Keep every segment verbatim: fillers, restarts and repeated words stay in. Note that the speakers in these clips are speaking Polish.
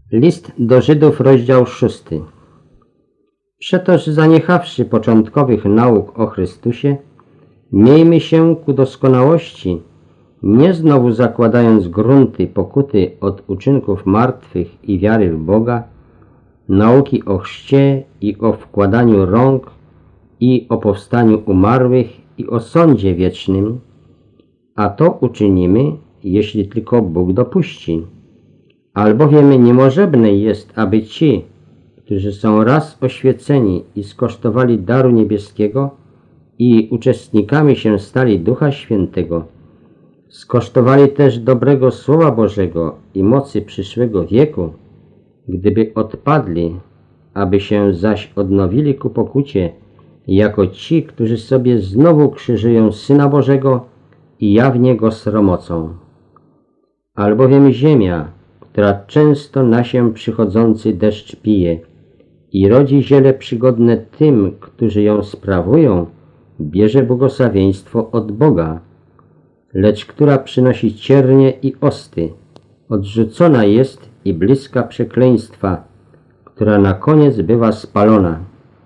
List do Żydów, rozdział szósty. Przetoż zaniechawszy początkowych nauk o Chrystusie, miejmy się ku doskonałości, nie znowu zakładając grunty pokuty od uczynków martwych i wiary w Boga, nauki o chrzcie i o wkładaniu rąk i o powstaniu umarłych i o sądzie wiecznym, a to uczynimy, jeśli tylko Bóg dopuści. Albowiem niemożebne jest, aby ci, którzy są raz oświeceni i skosztowali daru niebieskiego i uczestnikami się stali Ducha Świętego, skosztowali też dobrego Słowa Bożego i mocy przyszłego wieku, gdyby odpadli, aby się zaś odnowili ku pokucie, jako ci, którzy sobie znowu krzyżują Syna Bożego i jawnie Go sromocą. Albowiem ziemia, która często na się przychodzący deszcz pije i rodzi ziele przygodne tym, którzy ją sprawują, bierze błogosławieństwo od Boga, lecz która przynosi ciernie i osty, odrzucona jest i bliska przekleństwa, która na koniec bywa spalona.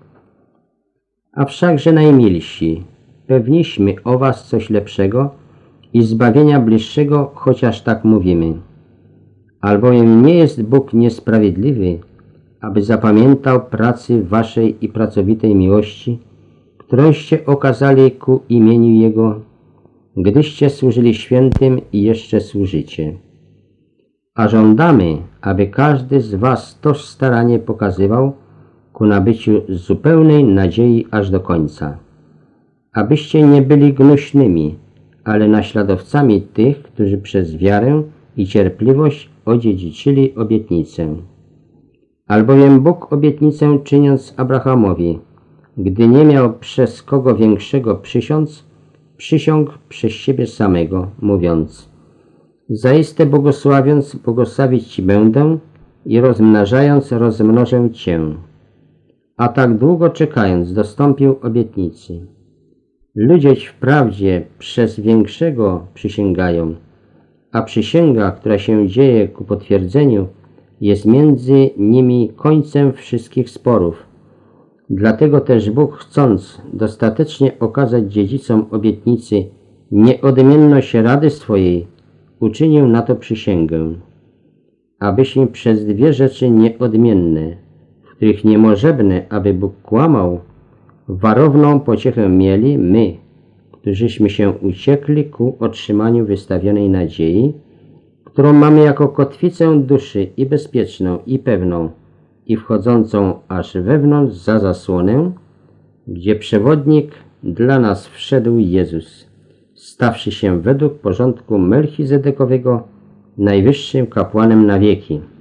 A wszakże najmilsi, pewniśmy o was coś lepszego i zbawienia bliższego, chociaż tak mówimy. Albowiem nie jest Bóg niesprawiedliwy, aby zapamiętał pracy waszej i pracowitej miłości, którąście okazali ku imieniu Jego, gdyście służyli świętym i jeszcze służycie. A żądamy, aby każdy z was toż staranie pokazywał ku nabyciu zupełnej nadziei aż do końca. Abyście nie byli gnuśnymi, ale naśladowcami tych, którzy przez wiarę i cierpliwość odziedziczyli obietnicę. Albowiem Bóg obietnicę czyniąc Abrahamowi, gdy nie miał przez kogo większego przysiąc, przysiągł przez siebie samego, mówiąc: zaiste błogosławiąc, błogosławić Ci będę i rozmnażając, rozmnożę Cię. A tak długo czekając, dostąpił obietnicy. Ludzieś wprawdzie przez większego przysięgają, a przysięga, która się dzieje ku potwierdzeniu, jest między nimi końcem wszystkich sporów. Dlatego też Bóg, chcąc dostatecznie okazać dziedzicom obietnicy nieodmienność rady swojej, uczynił na to przysięgę, abyśmy przez dwie rzeczy nieodmienne, w których niemożebne, aby Bóg kłamał, warowną pociechę mieli my, którzyśmy się uciekli ku otrzymaniu wystawionej nadziei, którą mamy jako kotwicę duszy i bezpieczną, i pewną, i wchodzącą aż wewnątrz za zasłonę, gdzie przewodnik dla nas wszedł Jezus, stawszy się według porządku Melchizedekowego najwyższym kapłanem na wieki.